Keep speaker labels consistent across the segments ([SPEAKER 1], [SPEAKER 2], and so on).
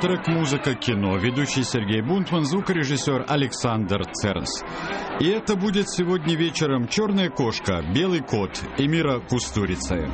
[SPEAKER 1] саундтрек, музыка, кино, ведущий Сергей Бунтман, звукорежиссер Александр Цернс. И это будет сегодня вечером «Черная кошка, белый кот» Эмира Кустурицы.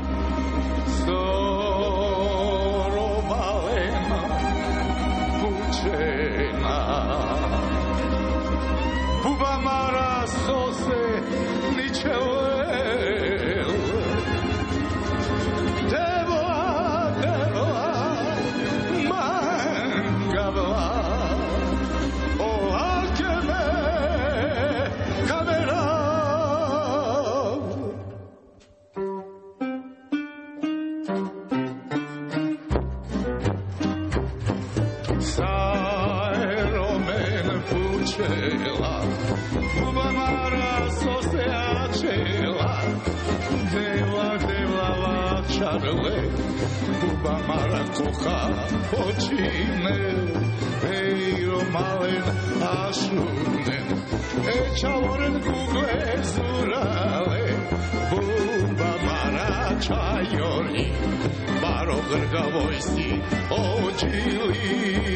[SPEAKER 2] Buba mara kocha počinel, Eiro malen ašunen, Ečaloren kugle zurale, Buba mara čajoni, Baro grgavojsi ođili.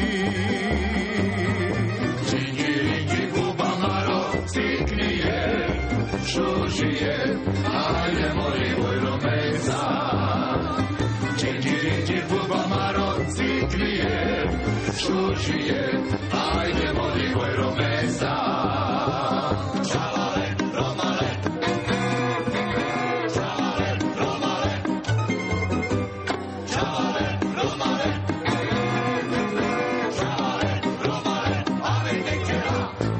[SPEAKER 2] Činjiringi buba maro ciknije, Šužije, ajde mori vojromeza. Činjiringi buba maro ciknije, Šužije, ajde mori vojromeza. Čalale, romale, čalale, romale, čalale, romale, čalale, romale, ave nekera.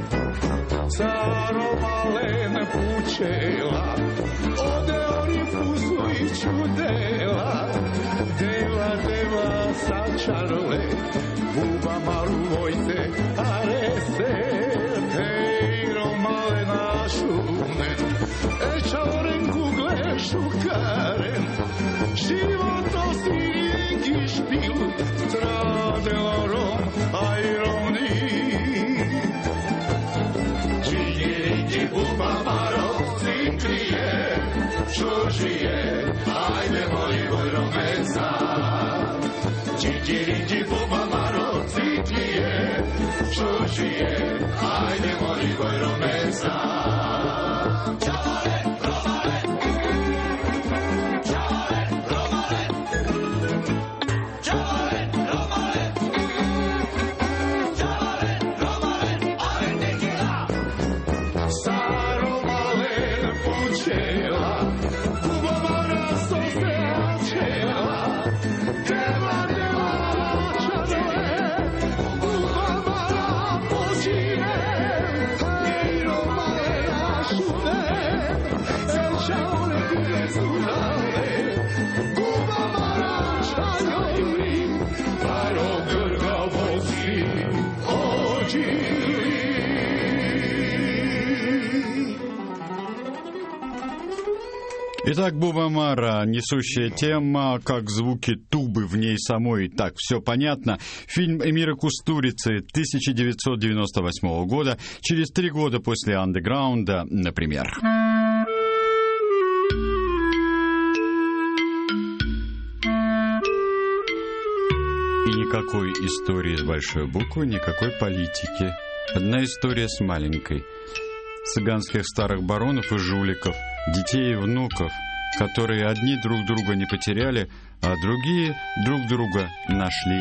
[SPEAKER 2] Caromalen pučela, ode oni pusu i čudela, deva, deva sačarle, buba maru vojte arese, hej romalen ašunen, ečaloren kugle šukaren, životo si ringi špil, tradelorom ajroni. Činjiringi buba maro ciklije, Šužije, ajde moli vojromeca. Činjiringi buba maro ciklije, Šužije, ajde moli vojromeca. Čavale, romale, čavale, romale, čavale, romale, čavale, romale, ave nekera. Saromalen pučela, bubamara soseačela, deva, deva čarole, bubamara počine, hej romalen ašunen, ečaole kugle zurale, bubamara čajoli, paro grgavosti ođili.
[SPEAKER 1] Итак, Буба Мара, несущая тема, как звуки тубы в ней самой. Так, все понятно. Фильм Эмира Кустурицы 1998 года, через 3 года после «Андеграунда», например. И никакой истории с большой буквы, никакой политики. Одна история с маленькой. Цыганских старых баронов и жуликов, детей и внуков, которые одни друг друга не потеряли, а другие друг друга нашли.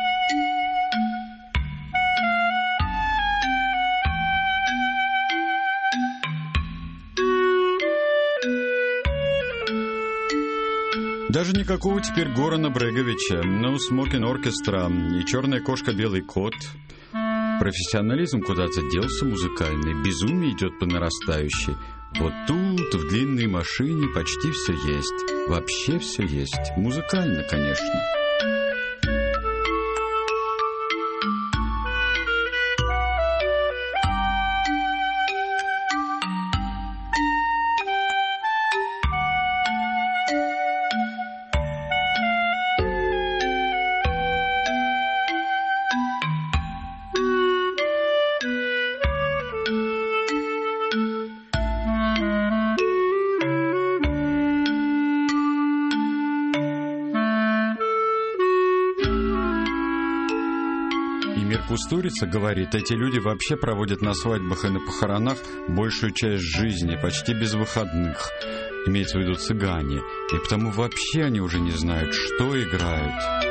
[SPEAKER 1] Даже никакого теперь Горана Бреговича, но Смокин Оркестра и «Черная кошка, белый кот». Профессионализм куда-то делся музыкальный, безумие идет по нарастающей. Вот тут, в длинной машине, почти все есть. Вообще все есть. Музыкально, конечно. Пустурица говорит, эти люди вообще проводят на свадьбах и на похоронах большую часть жизни, почти без выходных. Имеется в виду цыгане. И потому вообще они уже не знают, что играют.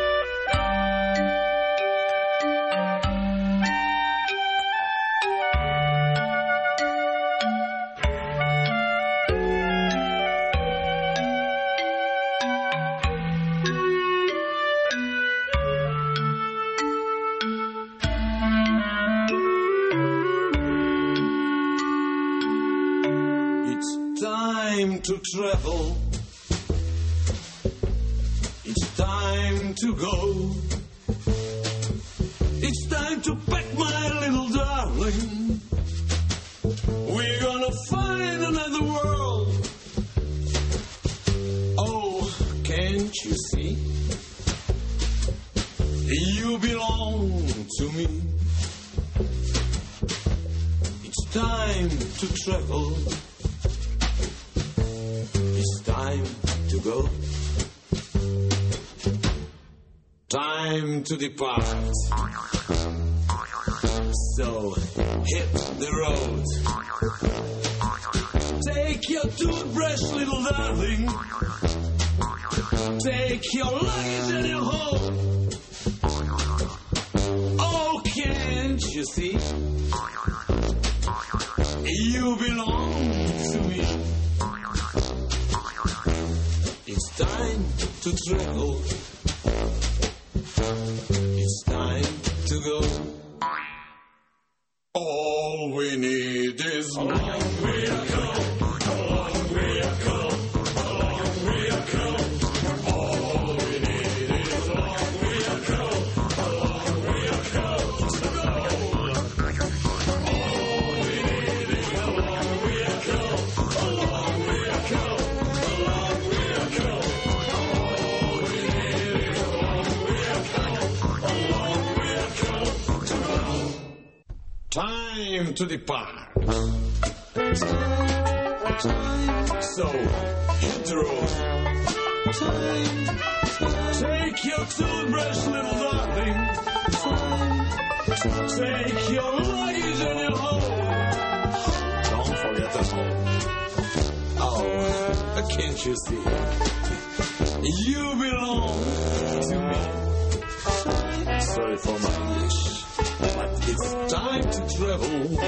[SPEAKER 3] To travel, it's time to go, it's time to pack my little darling, we're gonna find another world. Oh, can't you see, you belong to me, it's time to travel, it's time to go, time to depart. So hit the road. Take your toothbrush, little darling. Take your luggage and your home. Oh, can't you see? You belong to me. It's time to travel. It's time to go. All we need is a long way to go. A long way to go. A long way to go. All we need is a long way to go. A long way to go. To go. All we need is a long way to go. A long way to go. A long way to go. All we need is a long way to go. A long way to go. To go. Time to depart. So hit the road. Take your toothbrush, little darling. Take your luggage and your home. Don't forget the home. Oh, can't you see? You belong to me. Sorry for my English, but it's time to travel.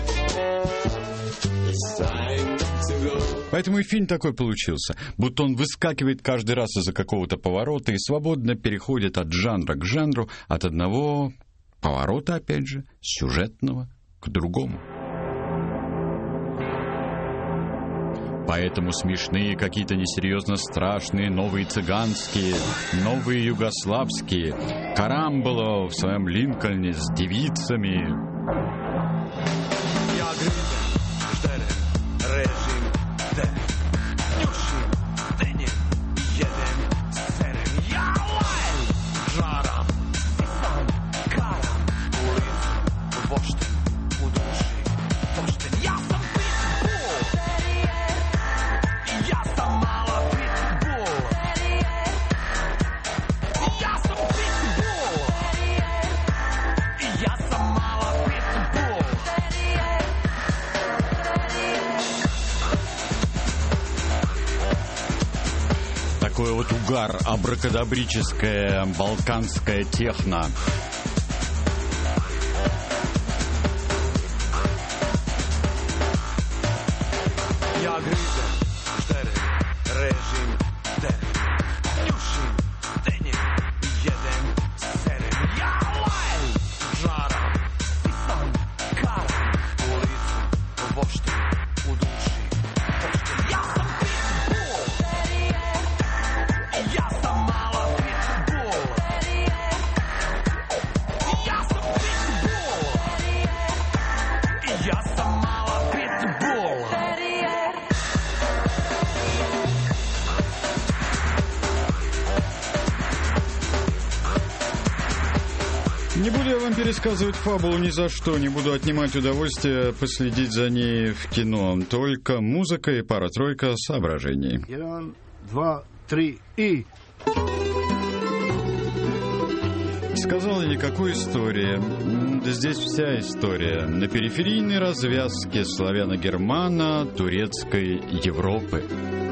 [SPEAKER 3] It's time to go.
[SPEAKER 1] Поэтому и фильм такой получился, будто он выскакивает каждый раз из-за какого-то поворота и свободно переходит от жанра к жанру, от одного поворота, опять же, сюжетного к другому. Поэтому смешные, какие-то несерьезно страшные, новые цыганские, новые югославские, Карамболо в своем Линкольне с девицами. Такой вот угар, абракадабрическая балканская техно. Не буду я вам пересказывать фабулу ни за что, не буду отнимать удовольствие последить за ней в кино. Только музыка и пара-тройка соображений.
[SPEAKER 4] 1, 2, 3 и...
[SPEAKER 1] Сказала никакой истории. да здесь вся история на периферийной развязке славяно-германо-турецкой Европы.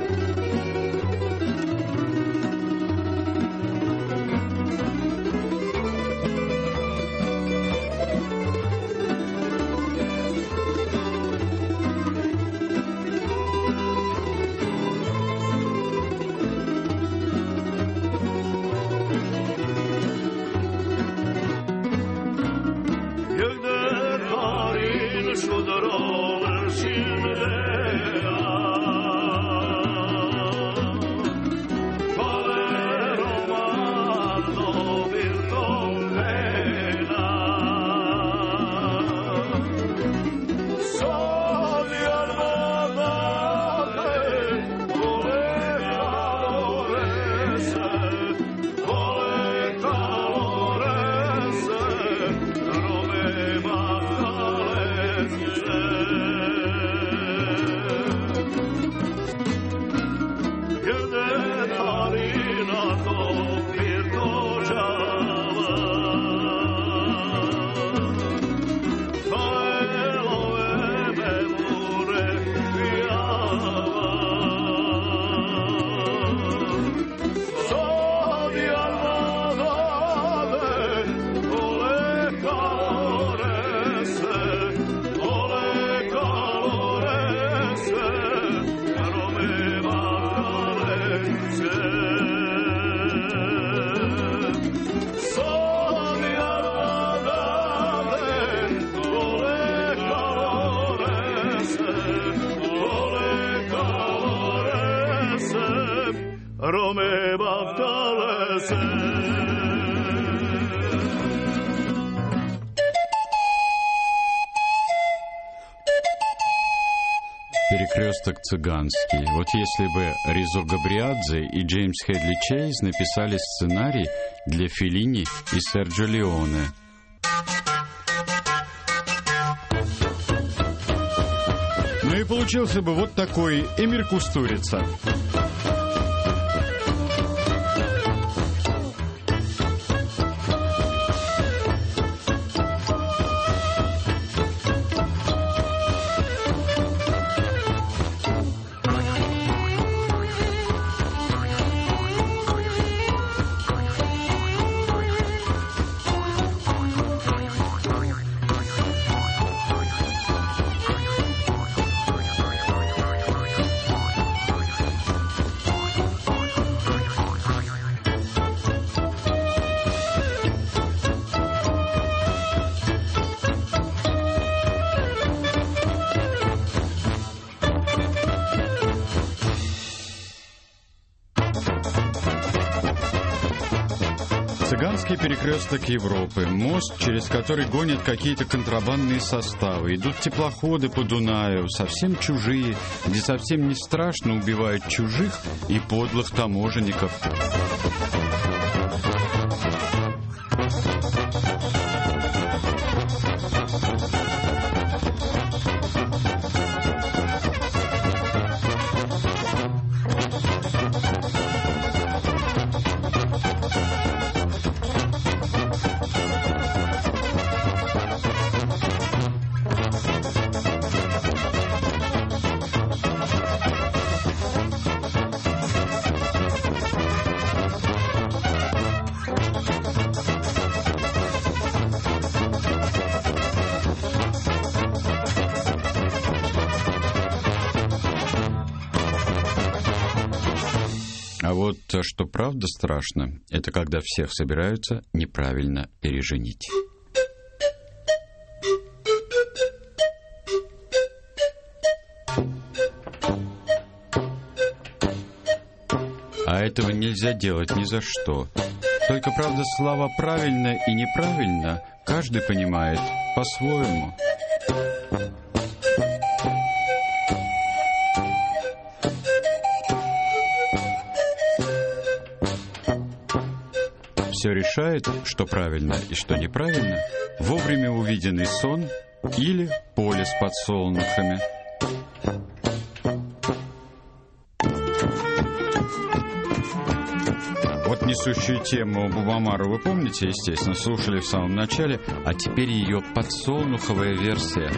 [SPEAKER 1] Перекресток цыганский. Вот если бы Ризо Габриадзе и Джеймс Хедли Чейз написали сценарий для Феллини и Серджио Леоне. Ну и получился бы вот такой Эмир Кустурица. Цыганский перекресток Европы, мост, через который гонят какие-то контрабандные составы. Идут теплоходы по Дунаю, совсем чужие, где совсем не страшно убивают чужих и подлых таможенников. А вот что правда страшно, это когда всех собираются неправильно переженить. А этого нельзя делать ни за что. Только, правда, слова «правильно» и «неправильно» каждый понимает по-своему. Все решает, что правильно и что неправильно, вовремя увиденный сон или поле с подсолнухами. Вот несущую тему Бубамара вы помните, естественно, слушали в самом начале, а теперь ее подсолнуховая версия.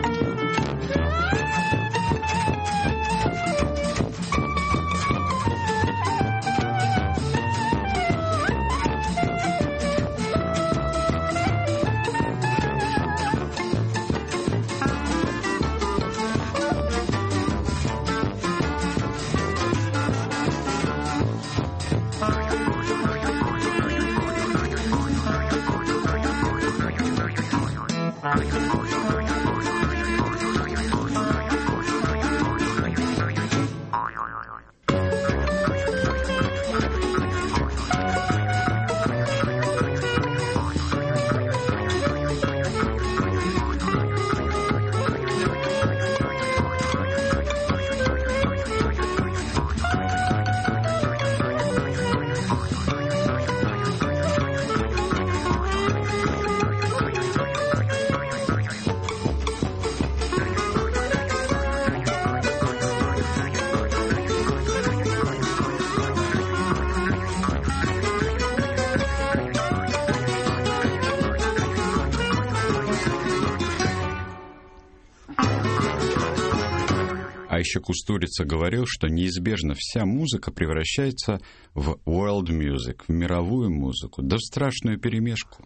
[SPEAKER 1] А еще Кустурица говорил, что неизбежно вся музыка превращается в world music, в мировую музыку, да в страшную перемешку.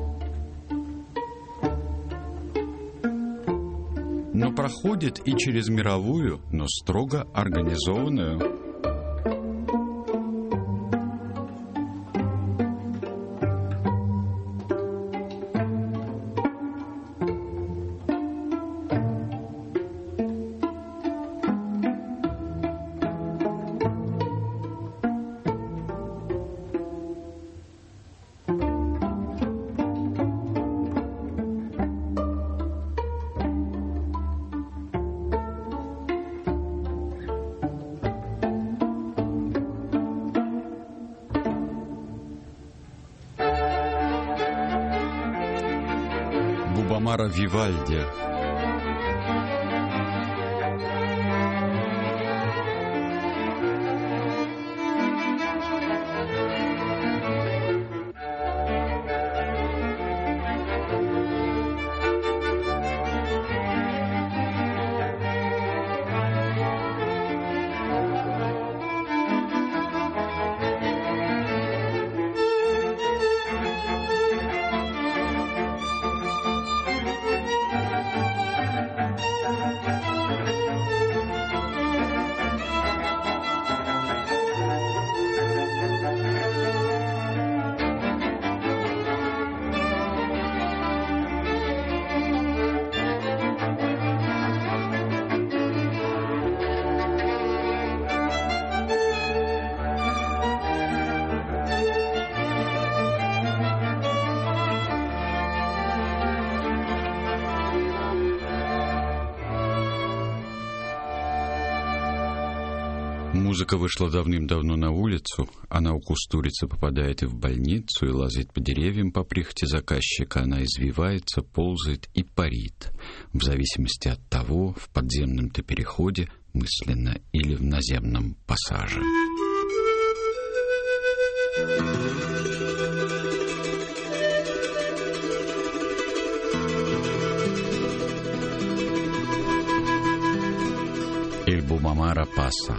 [SPEAKER 1] Но проходит и через мировую, но строго организованную. Бубамара Вивальди. Музыка вышла давным-давно на улицу, она у Кустурицы попадает и в больницу, и лазает по деревьям по прихоти заказчика, она извивается, ползает и парит, в зависимости от того, в подземном ты переходе, мысленно, или в наземном пассаже. Il Bubamara passa.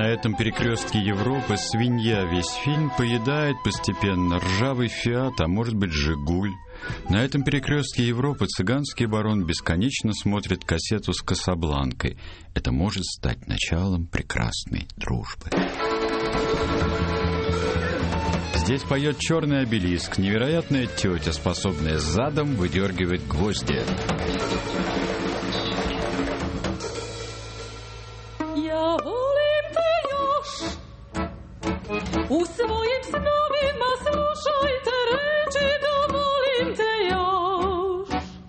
[SPEAKER 1] этом перекрестке Европы свинья весь фильм поедает постепенно ржавый «Фиат», а может быть «Жигуль». На этом перекрестке Европы цыганский барон бесконечно смотрит кассету с «Касабланкой». Это может стать началом прекрасной дружбы. Здесь поет черный обелиск, невероятная тетя, способная задом выдергивать гвозди.
[SPEAKER 5] Ja volim te još, u svojim snovima slušajte reči da volim te još.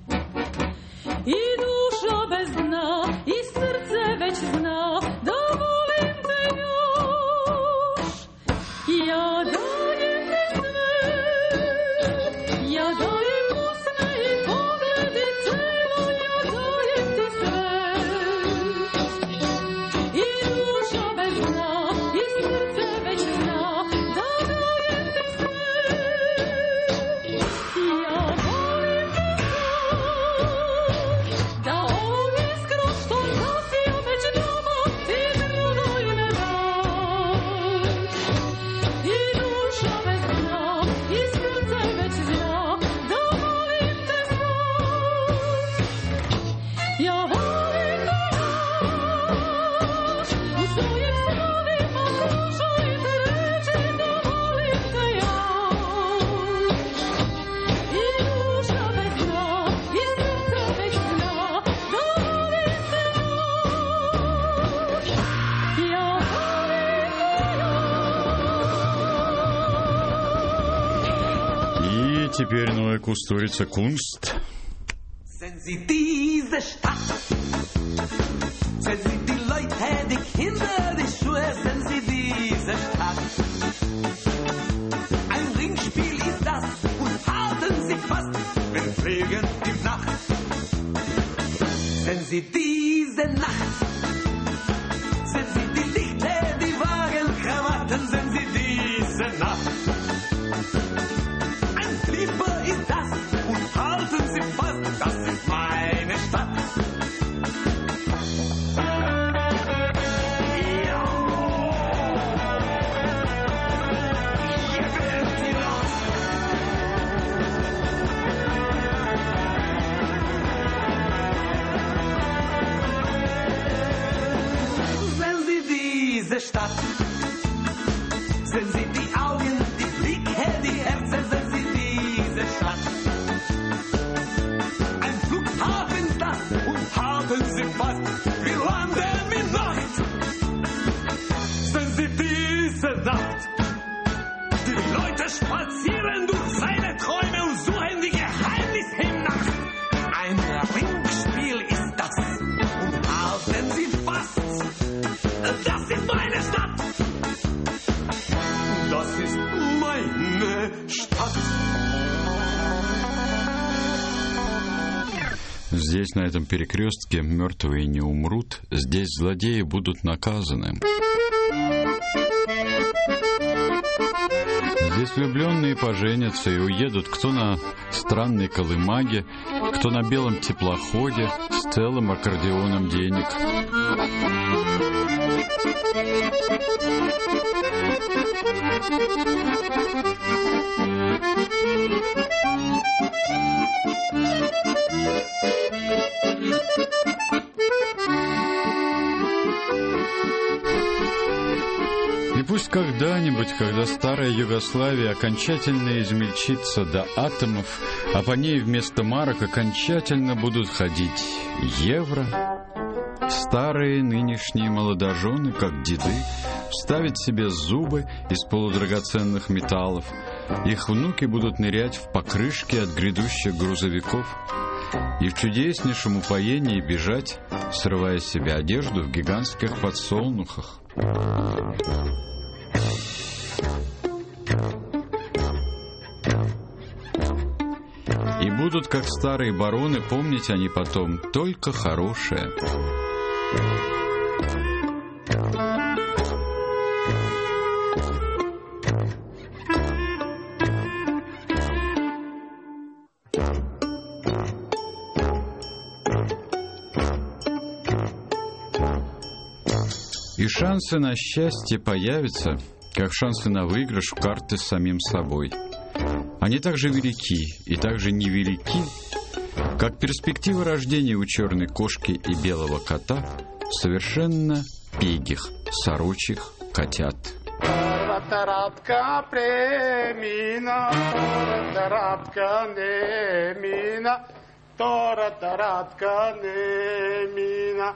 [SPEAKER 5] I duša bez dna, i srce već zna da volim te još. Ja dajem ti sve, ja dajem usne i pogledi celo, ja dajem ti sve. I duša bez dna, i srce već zna da dajem ti sve. Ja volim te sad, da ovom iskru što nosio već doma ti drugoj ne daš. I duša bez dna, i srce već zna da volim te sad. Ja volim te još, u svojim snovima slušajte reči da volim te još. I duša bez dna, i srce već zna da volim te još. Ja volim
[SPEAKER 1] И теперь Ноя Кустурица Кунст.
[SPEAKER 6] Sind Sie diese Stadt? Sind Sie die Leute, die Kinder, die Schuhe? Sind Sie diese Stadt? Ein Ringspiel ist das und halten Sie fast, wir fliegen die Nacht. Sind Sie diese Nacht? Sind Sie die Lichter, die Wagenkrawatten? Sind Sie diese Nacht? Ein Flieger ist das und halten Sie fast, das ist meine Stadt. Ja. Hier wird sie los. Sind Sie diese Stadt? Sind Sie die Augen, die Blicke, die Herzen? Sind Sie diese Stadt? Ein Flughafen ist das und halten Sie fast, wir landen in Nacht. Sind Sie diese Nacht? Die Leute spazieren durch seine Träume und suchen die Geheimnisse im Nacht. Ein Ringspiel ist das und halten Sie fast, das ist meine Stadt. Das ist meine Stadt.
[SPEAKER 1] Здесь, на этом перекрестке, мертвые не умрут. Здесь злодеи будут наказаны. Здесь влюбленные поженятся и уедут кто на странной колымаге, кто на белом теплоходе с целым аккордеоном денег. И пусть когда-нибудь, когда старая Югославия окончательно измельчится до атомов, а по ней вместо марок окончательно будут ходить евро, старые нынешние молодожены, как деды, вставят себе зубы из полудрагоценных металлов. Их внуки будут нырять в покрышки от грядущих грузовиков и в чудеснейшем упоении бежать, срывая с себя одежду в гигантских подсолнухах. И будут, как старые бароны, помнить они потом только хорошее. И шансы на счастье появятся, как шансы на выигрыш в карты с самим собой. Они также велики и также невелики, как перспектива рождения у черной кошки и белого кота совершенно пегих сорочьих котят.
[SPEAKER 2] Таратка премина, таратка немина, таратка немина.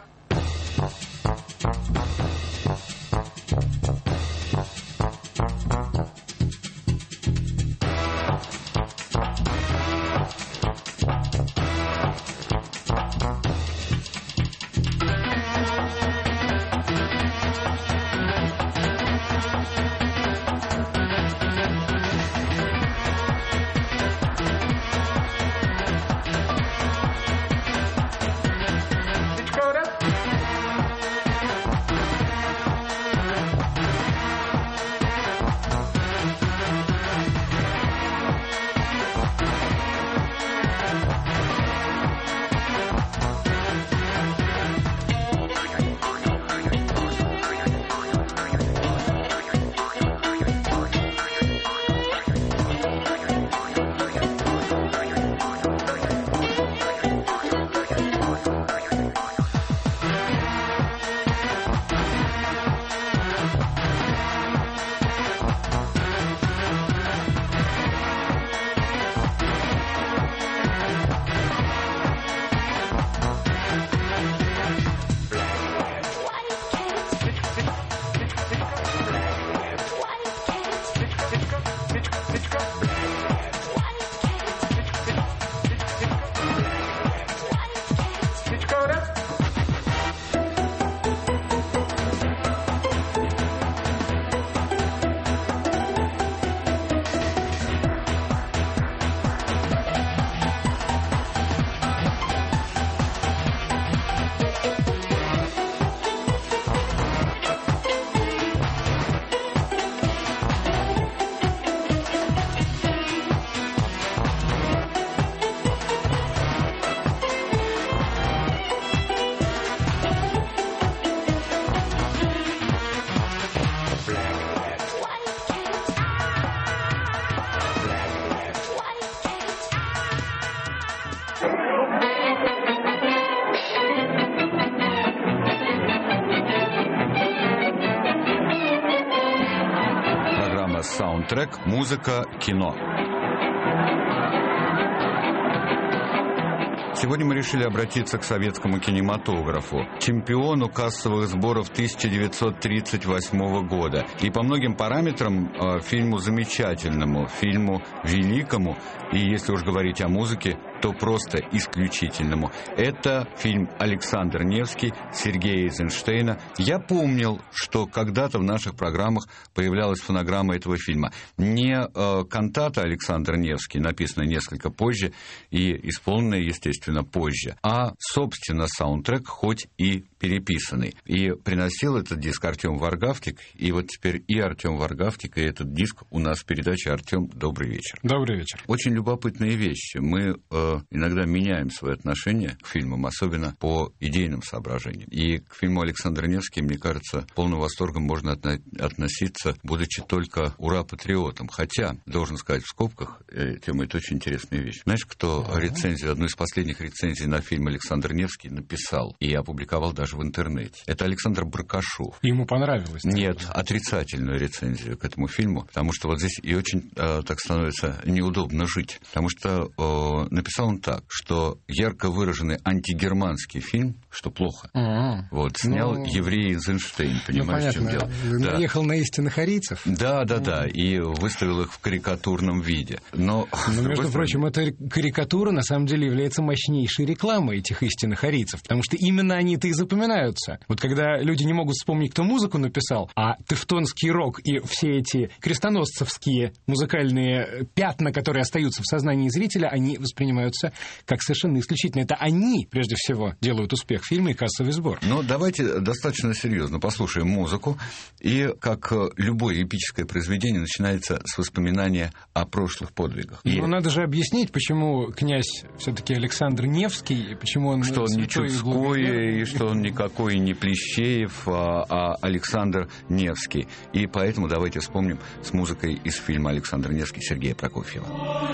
[SPEAKER 1] Саундтрек, музыка, кино. Сегодня мы решили обратиться к советскому кинематографу, чемпиону кассовых сборов 1938 года. И по многим параметрам фильму замечательному, фильму великому, и если уж говорить о музыке, то просто исключительному. Это фильм «Александр Невский» Сергея Эйзенштейна. Я помнил, что когда-то в наших программах появлялась фонограмма этого фильма. Не кантата «Александр Невский», написанная несколько позже и исполненная, естественно, позже, а, собственно, саундтрек, хоть и переписанный. И приносил этот диск Артем Варгавтик, и вот теперь и Артем Варгавтик, и этот диск у нас в передаче. Артем, добрый вечер.
[SPEAKER 7] Добрый вечер.
[SPEAKER 1] Очень любопытные вещи. Мы иногда меняем свои отношения к фильмам, особенно по идейным соображениям. И к фильму Александр Невский, мне кажется, полным восторгом можно относиться, будучи только ура-патриотом. Хотя, должен сказать в скобках, Тема, это очень интересная вещь. Знаешь, кто рецензию, одну из последних рецензий на фильм Александр Невский написал и опубликовал даже в интернете? Это Александр Баркашов.
[SPEAKER 7] Ему понравилось?
[SPEAKER 1] Нет, отрицательную рецензию к этому фильму, потому что вот здесь и очень так становится неудобно жить. Потому что написал он так, что ярко выраженный антигерманский фильм, что плохо, вот, снял еврей Эйзенштейн, понимаешь, в чем дело?
[SPEAKER 7] Наехал на истинных арийцев.
[SPEAKER 1] Да, и выставил их в карикатурном виде. Но
[SPEAKER 7] между прочим, эта карикатура на самом деле является мощнейшей рекламой этих истинных арийцев, потому что именно они-то и запоминаются. Вот когда люди не могут вспомнить, кто музыку написал, а тевтонский рок и все эти крестоносцевские музыкальные пятна, которые остаются в сознании зрителя, они воспринимаются как совершенно исключительно. Это они, прежде всего, делают успех фильма и кассовый сбор.
[SPEAKER 1] Ну, давайте достаточно серьезно послушаем музыку. И, как любое эпическое произведение, начинается с воспоминания о прошлых подвигах.
[SPEAKER 7] Но надо же объяснить, почему князь все-таки Александр Невский, почему он...
[SPEAKER 1] Что он не Чудской, и что он никакой не Плещеев, а Александр Невский. И поэтому давайте вспомним с музыкой из фильма «Александр Невский» Сергея Прокофьева.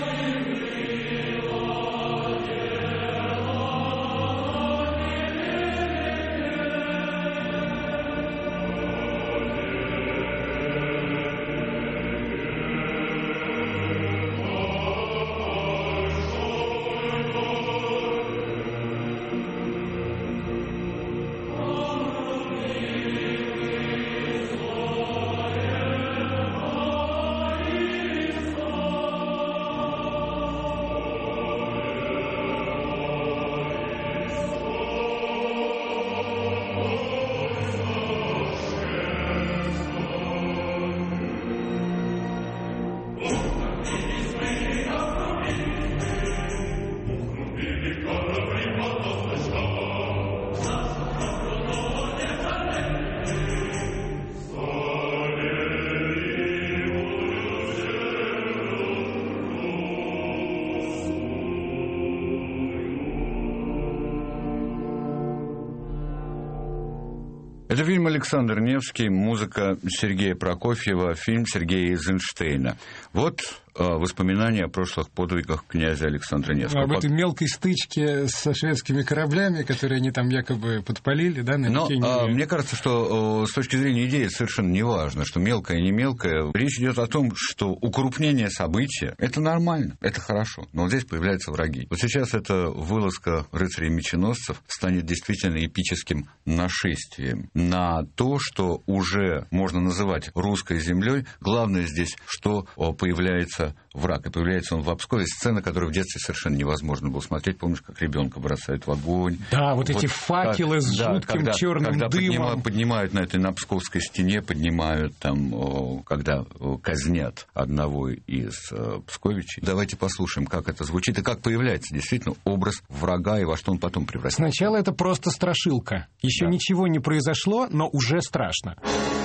[SPEAKER 1] Это фильм «Александр Невский», музыка Сергея Прокофьева, фильм Сергея Эйзенштейна. Вот воспоминания о прошлых подвигах князя Александра Невского.
[SPEAKER 7] Об этой мелкой стычке со шведскими кораблями, которые они там якобы подпалили, да, на реке Неве.
[SPEAKER 1] Мне кажется, что с точки зрения идеи совершенно не важно, что мелкое и не мелкое. Речь идет о том, что укрупнение события – это нормально, это хорошо. Но вот здесь появляются враги. Вот сейчас эта вылазка рыцарей-меченосцев станет действительно эпическим нашествием на то, что уже можно называть русской землей. Главное здесь, что появляется враг. И появляется он в Обскове. Сцена, которую в детстве совершенно невозможно было смотреть. Помнишь, как ребенка бросают в огонь?
[SPEAKER 7] Да, вот эти факелы с жутким черным дымом.
[SPEAKER 1] Поднимают на этой на Псковской стене, поднимают там, когда казнят одного из псковичей. Давайте послушаем, как это звучит и как появляется действительно образ врага и во что он потом превратится.
[SPEAKER 7] Сначала это просто страшилка. Еще ничего не произошло, но уже страшно.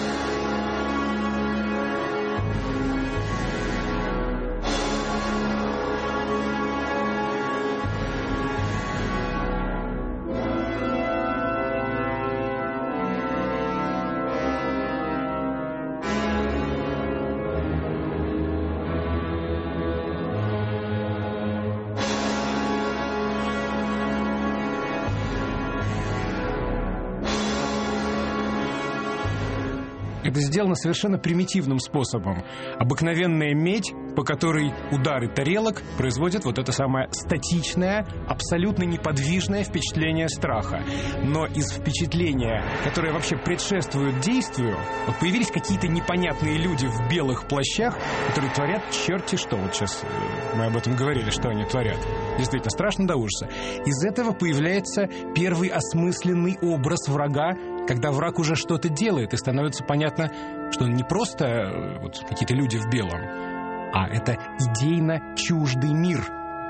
[SPEAKER 7] Это сделано совершенно примитивным способом. Обыкновенная медь, по которой удары тарелок производят вот это самое статичное, абсолютно неподвижное впечатление страха. Но из впечатления, которое вообще предшествует действию, вот появились какие-то непонятные люди в белых плащах, которые творят черти что. Вот сейчас мы об этом говорили, что они творят. Действительно, страшно до ужаса. Из этого появляется первый осмысленный образ врага, когда враг уже что-то делает, и становится понятно, что он не просто вот какие-то люди в белом, а это идейно чуждый мир.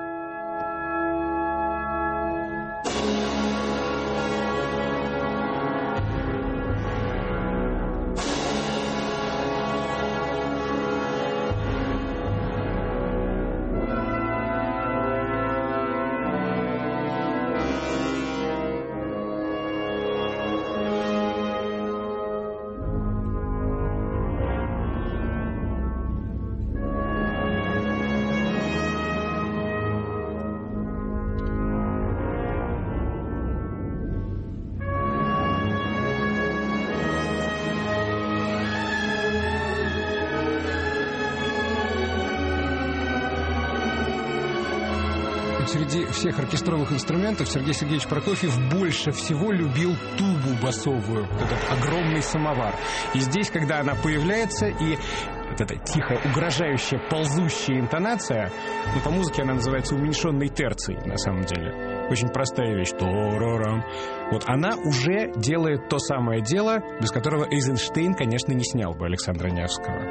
[SPEAKER 7] Среди всех оркестровых инструментов Сергей Сергеевич Прокофьев больше всего любил тубу басовую, этот огромный самовар. И здесь, когда она появляется, и вот эта тихая, угрожающая, ползущая интонация, ну, по музыке она называется уменьшенной терцией, на самом деле. Очень простая вещь. То-ро-рам. Вот она уже делает то самое дело, без которого Эйзенштейн, конечно, не снял бы Александра Невского.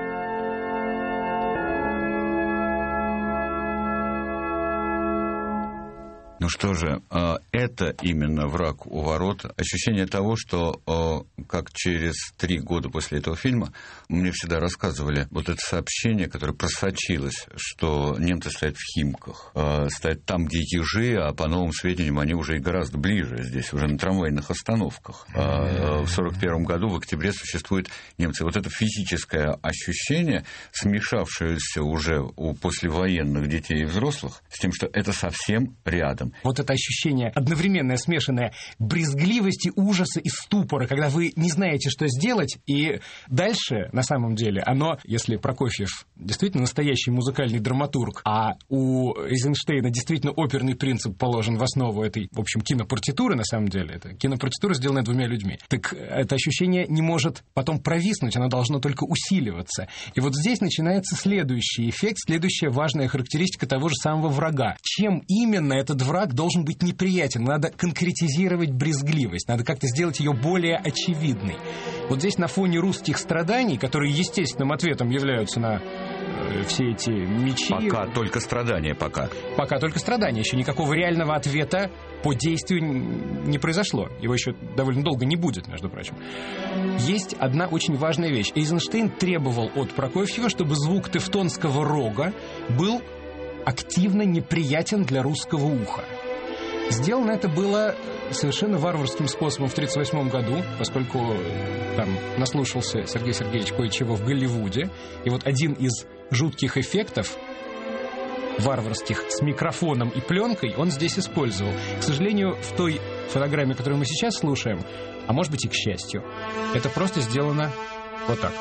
[SPEAKER 1] Ну что же, это именно «Враг у ворот». Ощущение того, что как через 3 года после этого фильма мне всегда рассказывали вот это сообщение, которое просочилось, что немцы стоят в Химках, стоят там, где ежи, а по новым сведениям они уже и гораздо ближе, здесь уже на трамвайных остановках. В 1941 году, в октябре, существуют немцы. Вот это физическое ощущение, смешавшееся уже у послевоенных детей и взрослых, с тем, что это совсем рядом.
[SPEAKER 7] Вот это ощущение одновременное, смешанное брезгливости, ужаса и ступора, когда вы не знаете, что сделать, и дальше, на самом деле, оно, если Прокофьев действительно настоящий музыкальный драматург, а у Эйзенштейна действительно оперный принцип положен в основу этой, в общем, кинопартитуры, на самом деле, это кинопартитура, сделанная 2 людьми, так это ощущение не может потом провиснуть, оно должно только усиливаться. И вот здесь начинается следующий эффект, следующая важная характеристика того же самого врага. Чем именно этот враг должен быть неприятен? Надо конкретизировать брезгливость, надо как-то сделать ее более очевидной. Вот здесь на фоне русских страданий, которые естественным ответом являются на все эти мечи...
[SPEAKER 1] Пока только страдания, пока.
[SPEAKER 7] Пока только страдания, еще никакого реального ответа по действию не произошло. Его еще довольно долго не будет, между прочим. Есть одна очень важная вещь. Эйзенштейн требовал от Прокофьева, чтобы звук тевтонского рога был активно неприятен для русского уха. Сделано это было совершенно варварским способом в 1938 году, поскольку там наслушался Сергей Сергеевич кое-чего в Голливуде. И вот один из жутких эффектов варварских с микрофоном и пленкой он здесь использовал. К сожалению, в той фонограмме, которую мы сейчас слушаем, а может быть и к счастью, это просто сделано вот так.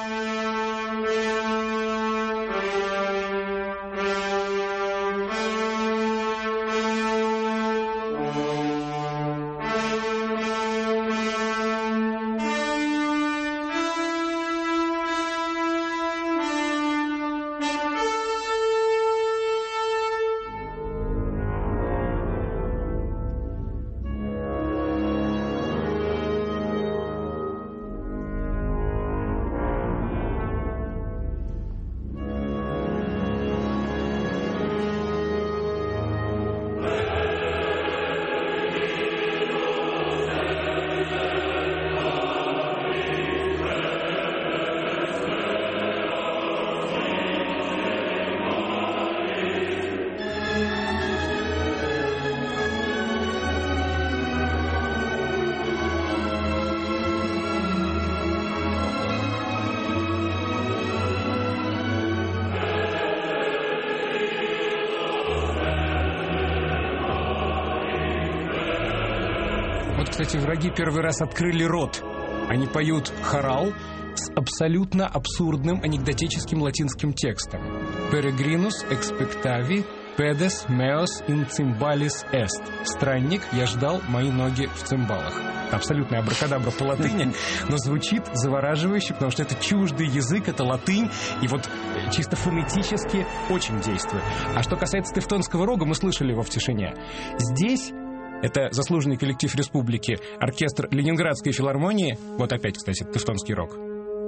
[SPEAKER 7] Кстати, враги первый раз открыли рот. Они поют хорал с абсолютно абсурдным анекдотическим латинским текстом. «Peregrinus expectavi pedes meos in cymbalis est». «Странник, я ждал мои ноги в цимбалах». Абсолютная абракадабра по латыни, но звучит завораживающе, потому что это чуждый язык, это латынь, и вот чисто фонетически очень действует. А что касается тевтонского рога, мы слышали его в тишине. Здесь... Это заслуженный коллектив республики, оркестр Ленинградской филармонии. Вот опять, кстати, тевтонский рог.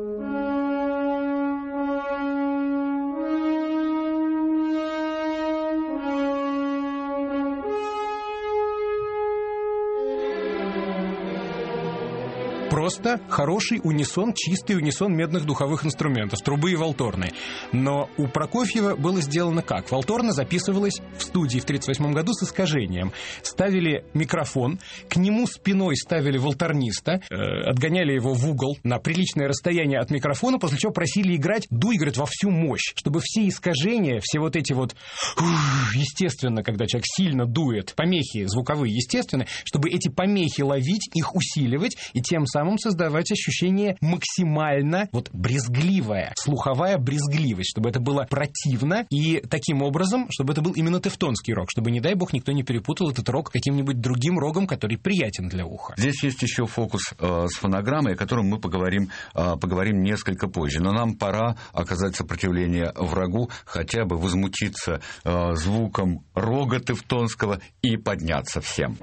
[SPEAKER 7] Просто хороший унисон, чистый унисон медных духовых инструментов, трубы и валторны. Но у Прокофьева было сделано как? Валторна записывалась в студии в 1938 году с искажением. Ставили микрофон, к нему спиной ставили валторниста, отгоняли его в угол на приличное расстояние от микрофона, после чего просили играть, дуй, говорят, во всю мощь, чтобы все искажения, все вот эти вот, естественно, когда человек сильно дует, помехи звуковые, естественно, чтобы эти помехи ловить, их усиливать и тем самым создавать ощущение максимально вот брезгливое, слуховая брезгливость, чтобы это было противно, и таким образом, чтобы это был именно тевтонский рог, чтобы, не дай бог, никто не перепутал этот рог каким-нибудь другим рогом, который приятен для уха.
[SPEAKER 1] Здесь есть еще фокус с фонограммой, о котором мы поговорим несколько позже. Но нам пора оказать сопротивление врагу, хотя бы возмутиться звуком рога тевтонского и подняться всем.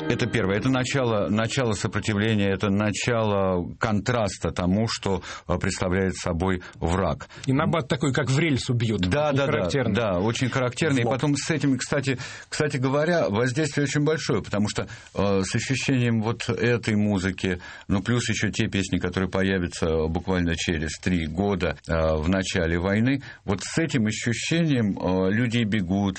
[SPEAKER 1] Это первое. Это начало сопротивления, это начало контраста тому, что представляет собой враг.
[SPEAKER 7] И набат такой, как в рельсу бьют.
[SPEAKER 1] Да, очень характерный.
[SPEAKER 7] Зло.
[SPEAKER 1] И потом с этим, кстати говоря, воздействие очень большое, потому что с ощущением вот этой музыки, ну, плюс еще те песни, которые появятся буквально через 3 года в начале войны, вот с этим ощущением люди бегут,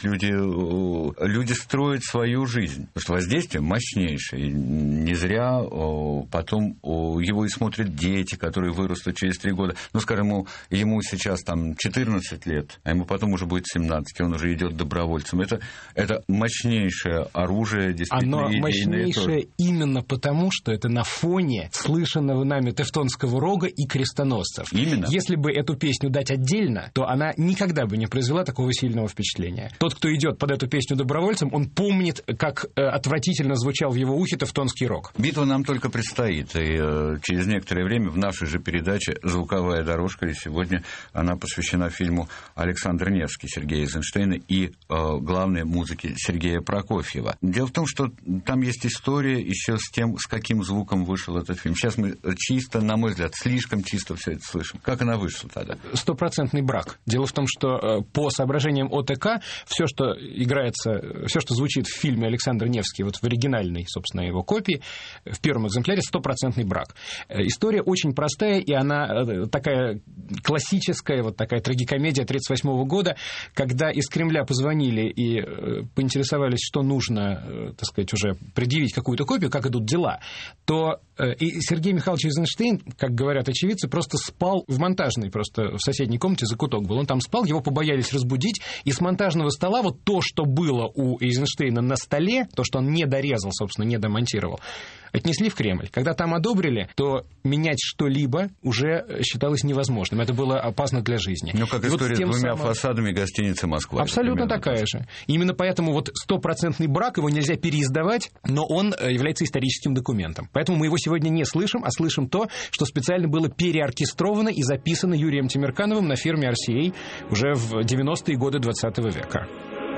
[SPEAKER 1] люди строят свою жизнь. Потому что воздействие мощнейшее. И не зря потом его и смотрят дети, которые вырастут через 3 года. Ну, скажем, ему сейчас там 14 лет, а ему потом уже будет 17, и он уже идет добровольцем. Это мощнейшее оружие, действительно.
[SPEAKER 7] Оно мощнейшее
[SPEAKER 1] тоже.
[SPEAKER 7] Именно потому, что это на фоне слышанного нами Тевтонского рога и крестоносцев.
[SPEAKER 1] Именно.
[SPEAKER 7] Если бы эту песню дать отдельно, то она никогда бы не произвела такого сильного впечатления. Тот, кто идет под эту песню добровольцем, он помнит, как отвратительно звучал в его ухе Тевтонский рог.
[SPEAKER 1] Битва нам только предстоит, и через некоторое время в нашей же передаче «Звуковая дорожка», и сегодня она посвящена фильму «Александр Невский» Сергея Эйзенштейна и главной музыке Сергея Прокофьева. Дело в том, что там есть история еще с тем, с каким звуком вышел этот фильм. Сейчас мы чисто, на мой взгляд, слишком чисто все это слышим. Как она вышла тогда?
[SPEAKER 7] 100% брак. Дело в том, что по соображениям ОТК все, что играется, все, что звучит в фильме «Александр Невский», вот в оригинальной, собственно, его копии, в первом экземпляре 100% брак. История очень простая, и она такая классическая, вот такая трагикомедия 1938 года, когда из Кремля позвонили и поинтересовались, что нужно, так сказать, уже предъявить какую-то копию, как идут дела, то и Сергей Михайлович Эйзенштейн, как говорят очевидцы, просто спал в монтажной, просто в соседней комнате закуток был. Он там спал, его побоялись разбудить, и с монтажного стола вот то, что было у Эйзенштейна на столе, то, что он не дорезал, собственно, не домонтировал, отнесли в Кремль. Когда там одобрили, то менять что-либо уже считалось невозможным. Это было опасно для жизни.
[SPEAKER 1] Ну, как история с двумя фасадами гостиницы «Москва».
[SPEAKER 7] Абсолютно такая же. Именно поэтому вот 100% брак, его нельзя переиздавать, но он является историческим документом. Поэтому мы его сегодня не слышим, а слышим то, что специально было переоркестровано и записано Юрием Темиркановым на фирме RCA уже в 90-е годы 20 века.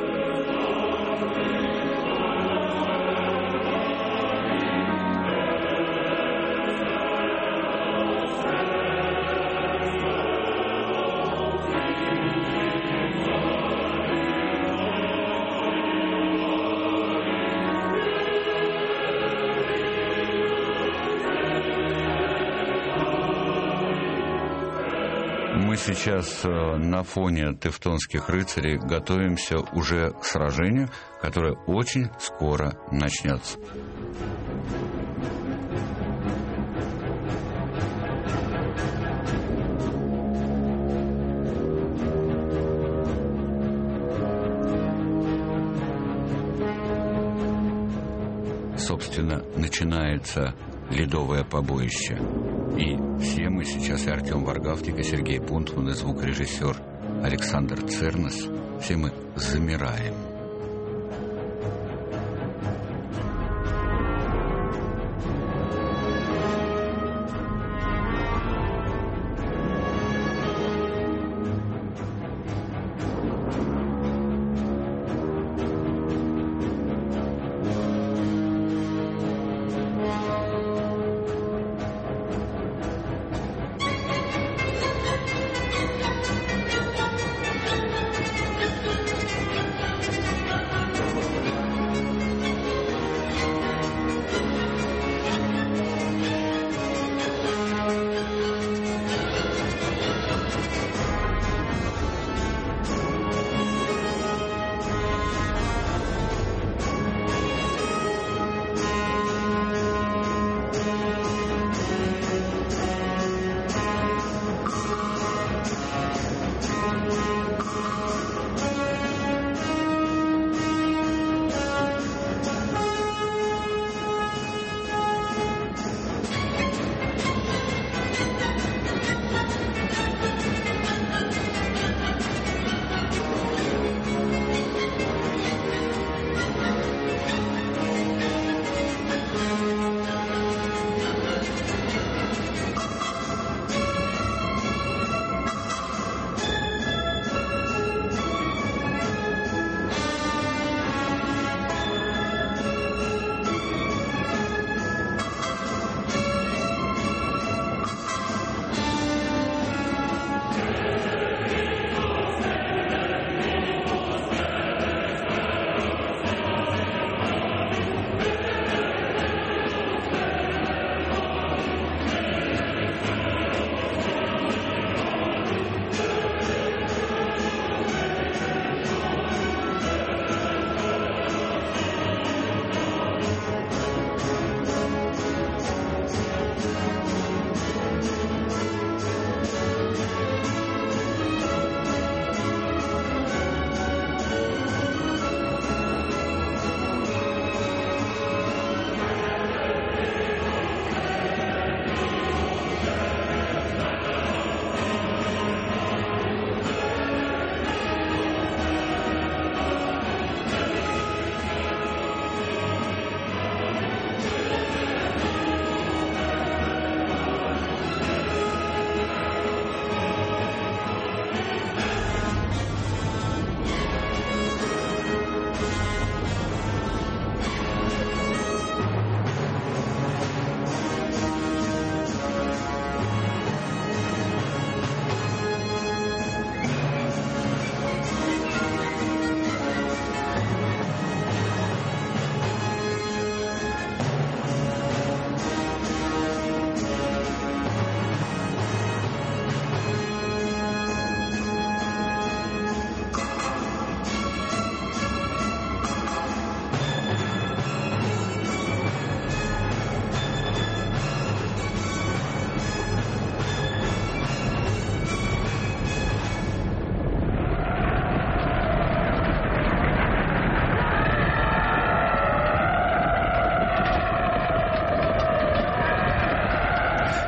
[SPEAKER 1] Мы сейчас на фоне тевтонских рыцарей готовимся уже к сражению, которое очень скоро начнется. Собственно, начинается ледовое побоище. И все мы сейчас, и Артем Варгавтик, и Сергей Пунтман, и звукорежиссер Александр Цернес, все мы замираем.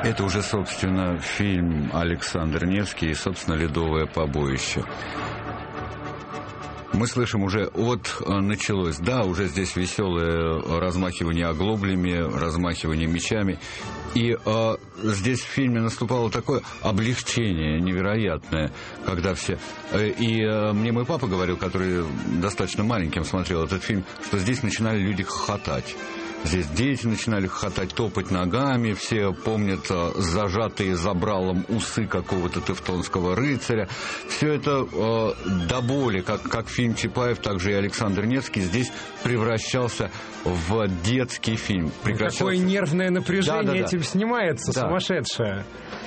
[SPEAKER 1] Это уже, собственно, фильм Александр Невский и, собственно, «Ледовое побоище». Мы слышим уже, вот началось, да, уже здесь веселое размахивание оглоблями, размахивание мечами. И здесь в фильме наступало такое облегчение невероятное, когда все... И мне мой папа говорил, который достаточно маленьким смотрел этот фильм, что здесь начинали люди хохотать. Здесь дети начинали хохотать, топать ногами, все помнят зажатые забралом усы какого-то тевтонского рыцаря. Все это до боли, как фильм Чапаев, так же и Александр Невский, здесь превращался в детский фильм.
[SPEAKER 7] Какое нервное напряжение этим снимается,
[SPEAKER 1] да.
[SPEAKER 7] Сумасшедшее.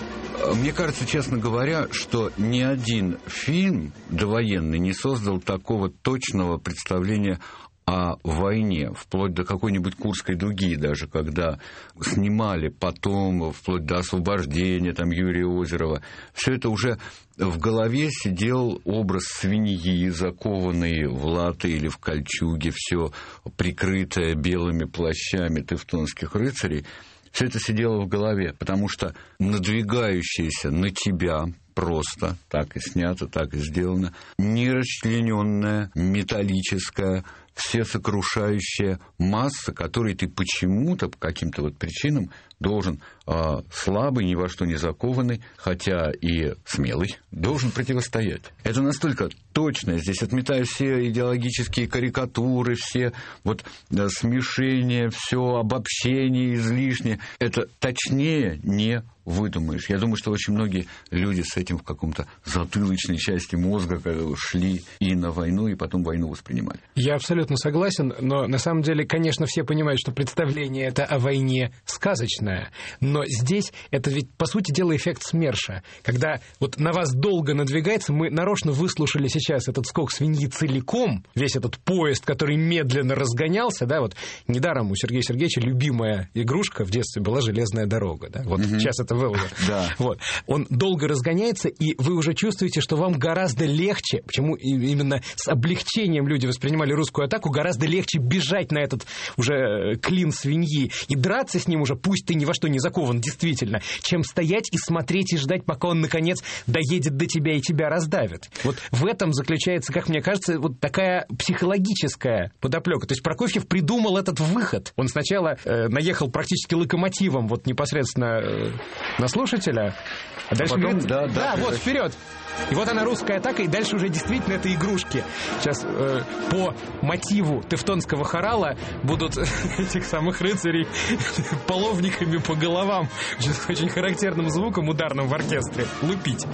[SPEAKER 1] Мне кажется, честно говоря, что ни один фильм довоенный не создал такого точного представления о войне, вплоть до какой-нибудь Курской дуги даже, когда снимали потом, вплоть до освобождения там, Юрия Озерова, все это уже в голове сидел образ свиньи, закованной в латы или в кольчуге, все прикрытое белыми плащами тевтонских рыцарей. Все это сидело в голове, потому что надвигающееся на тебя просто, так и снято, так и сделано, нерасчлененная, металлическая, всесокрушающая масса, которой ты почему-то, по каким-то вот причинам, должен слабый, ни во что не закованный, хотя и смелый, должен противостоять. Это настолько точно. Здесь отметаю все идеологические карикатуры, все вот смешения, все обобщение излишнее. Это точнее не выдумаешь. Я думаю, что очень многие люди с этим в каком-то затылочной части мозга шли и на войну, и потом войну воспринимали.
[SPEAKER 7] Я абсолютно согласен, но на самом деле, конечно, все понимают, что представление это о войне сказочное, но здесь это ведь, по сути дела, эффект СМЕРШа. Когда вот на вас долго надвигается, мы нарочно выслушали сейчас этот скок свиньи целиком, весь этот поезд, который медленно разгонялся, да, вот недаром у Сергея Сергеевича любимая игрушка в детстве была «Железная дорога», да, вот сейчас это вы уже.
[SPEAKER 1] Да.
[SPEAKER 7] Вот. Он долго разгоняется, и вы уже чувствуете, что вам гораздо легче, почему именно с облегчением люди воспринимали русскую атаку, гораздо легче бежать на этот уже клин свиньи и драться с ним уже, пусть ты ни во что не закован, действительно, чем стоять и смотреть и ждать, пока он, наконец, доедет до тебя и тебя раздавит. Вот в этом заключается, как мне кажется, вот такая психологическая подоплека. То есть Прокофьев придумал этот выход. Он сначала наехал практически локомотивом вот непосредственно на слушателя, а дальше
[SPEAKER 1] потом,
[SPEAKER 7] говорит, да, вот, вперед. И вот она, русская атака, и дальше уже действительно это игрушки. Сейчас по мотиву тевтонского хорала будут этих самых рыцарей половниками по головам, очень характерным звуком ударным в оркестре, лупить.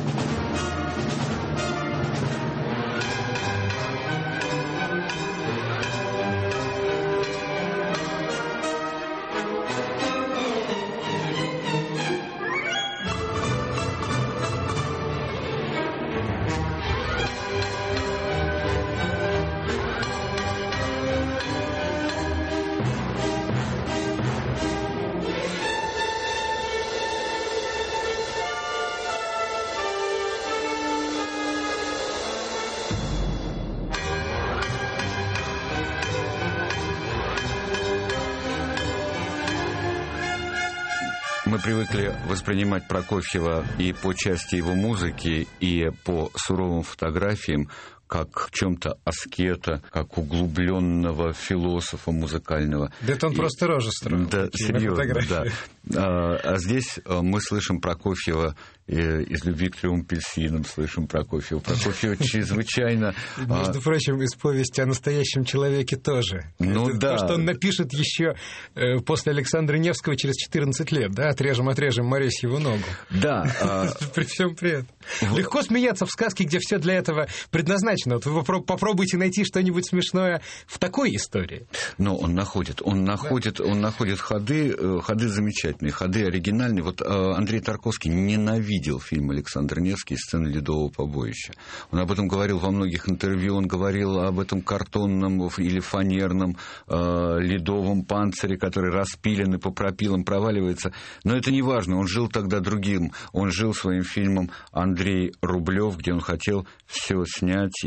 [SPEAKER 1] Мы привыкли воспринимать Прокофьева и по части его музыки, и по суровым фотографиям как в чем-то аскета, как углубленного философа музыкального.
[SPEAKER 7] Да это он просто рожу строил.
[SPEAKER 1] Да, серьезно, да. А здесь мы слышим Прокофьева из «Любви к 3 апельсинам», слышим Прокофьева. Прокофьев чрезвычайно...
[SPEAKER 7] Между прочим, из повести о настоящем человеке тоже.
[SPEAKER 1] Ну
[SPEAKER 7] это
[SPEAKER 1] да.
[SPEAKER 7] То, что он напишет еще после Александра Невского через 14 лет, да? Отрежем Моресьеву ногу.
[SPEAKER 1] Да.
[SPEAKER 7] При всем при этом. Легко смеяться в сказке, где все для этого предназначено. Вот вы попробуйте найти что-нибудь смешное в такой истории.
[SPEAKER 1] Но он находит ходы замечательные, ходы оригинальные. Вот Андрей Тарковский ненавидел фильм «Александр Невский» «Сцена ледового побоища». Он об этом говорил во многих интервью, он говорил об этом картонном или фанерном ледовом панцире, который распилен и по пропилам проваливается. Но это не важно, он жил тогда другим. Он жил своим фильмом «Андрей Рублев», где он хотел все снять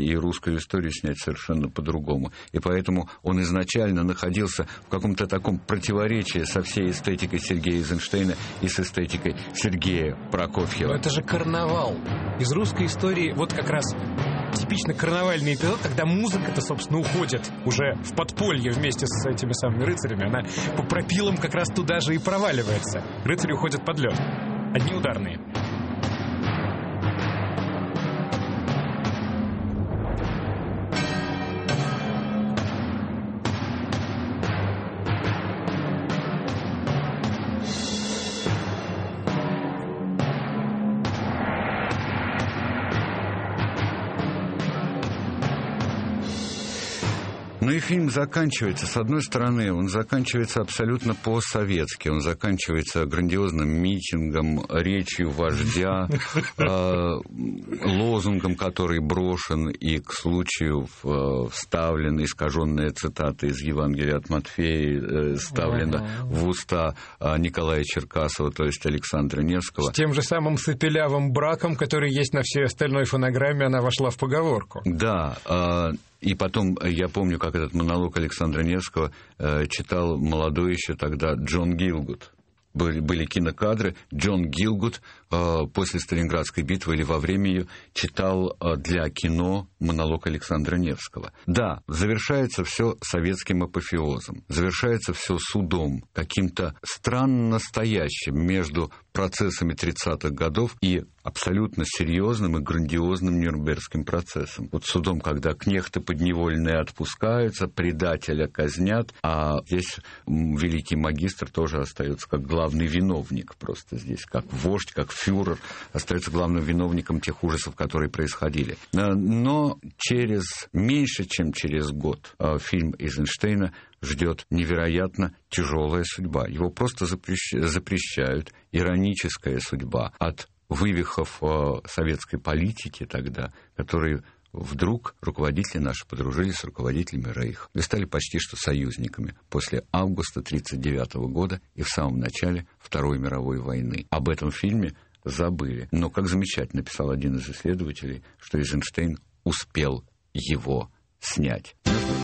[SPEAKER 1] и русскую историю снять совершенно по-другому. И поэтому он изначально находился в каком-то таком противоречии со всей эстетикой Сергея Эйзенштейна и с эстетикой Сергея Прокофьева.
[SPEAKER 7] Но это же карнавал. Из русской истории вот как раз типично карнавальный эпизод, когда музыка-то, собственно, уходит уже в подполье вместе с этими самыми рыцарями. Она по пропилам как раз туда же и проваливается. Рыцари уходят под лед. Одни ударные.
[SPEAKER 1] Ну и фильм заканчивается, с одной стороны, он заканчивается абсолютно по-советски, он заканчивается грандиозным митингом, речью вождя, лозунгом, который брошен и к случаю вставлена искаженная цитата из Евангелия от Матфея, вставлена в уста Николая Черкасова, то есть Александра Невского.
[SPEAKER 7] С тем же самым сопелявым браком, который есть на всей остальной фонограмме, она вошла в поговорку.
[SPEAKER 1] Да, и потом, я помню, как этот монолог Александра Невского читал молодой еще тогда Джон Гилгуд. Были кинокадры. Джон Гилгуд после Сталинградской битвы или во время ее читал для кино монолог Александра Невского. Да, завершается все советским апофеозом, завершается все судом, каким-то странно настоящим между процессами 30-х годов и абсолютно серьезным и грандиозным Нюрнбергским процессом. Вот судом, когда кнехты подневольные отпускаются, предателя казнят, а здесь великий магистр тоже остается как главный виновник, просто здесь как вождь, как фюрер, остается главным виновником тех ужасов, которые происходили. Но меньше чем через год фильм Эйзенштейна ждет невероятно тяжелая судьба. Его просто запрещают. Ироническая судьба от вывихов советской политики тогда, которые вдруг руководители наши подружились с руководителями Рейха и стали почти что союзниками после августа 1939 года и в самом начале Второй мировой войны. Об этом фильме забыли. Но как замечательно писал один из исследователей, что Эйзенштейн успел его снять.